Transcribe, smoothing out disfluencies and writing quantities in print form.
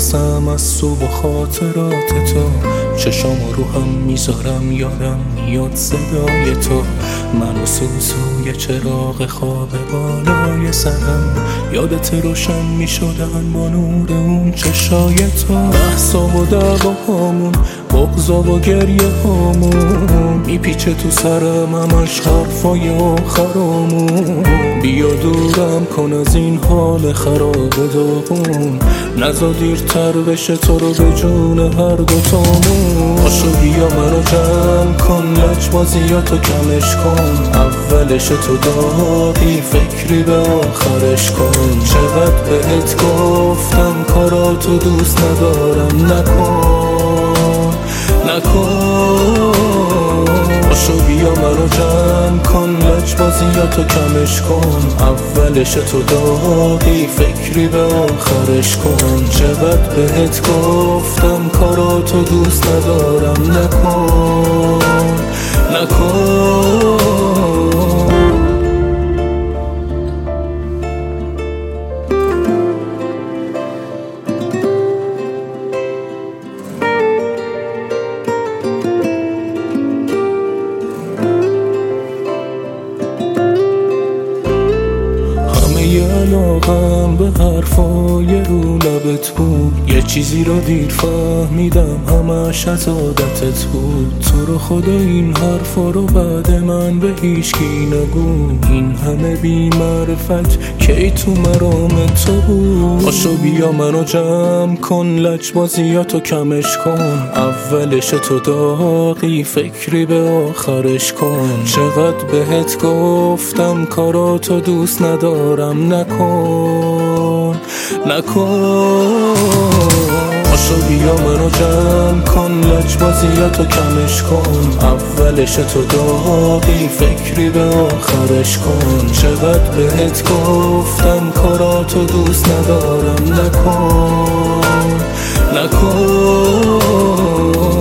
میپرسم از تو و خاطرات تو، چشامو رو هم میذارم یادم میاد صدای تو. منو سوزوی چراغ خواب بالای سرم، یادت روشن میشدن با نور اون چشای تو. بحثا و دعواهامون، بغضا و گریه هامون، میپیچه تو سرم همش حرفای آخرامون. بیا دورم کن از این حال خراب داغون، نزا دیرتر بشه تو رو به جون هر دوتامون. پاشو بیا منو جمع کن، لجبازیاتو کمش کن، اولش تو داغی فکری به آخرش کن. چقدر بهت گفتم کاراتو دوست ندارم، نکن پاشو بیا منو جمع کن، لجبازیاتو کمش کن، اولش تو داغی فکری به آخرش کن. چقدر بهت گفتم کاراتو دوست ندارم، نکن علاقم به حرفای رو لبت بود، یه چیزی رو دیر فهمیدم همش از عادتت بود. تو رو خدا این حرفا رو بعد من به هیچکی نگو، این همه بی معرفت کی تو مرام تو بود. پاشو بیا منو جمع کن، لجبازیاتو کمش کن، اولش تو داغی فکری به آخرش کن. چقدر بهت گفتم کاراتو دوست ندارم، نکن پاشو بیا منو جمع کن، لجبازیاتو کمش کن، اولش تو داغی فکری به آخرش کن. چقدر بهت گفتم کاراتو دوست ندارم، نکن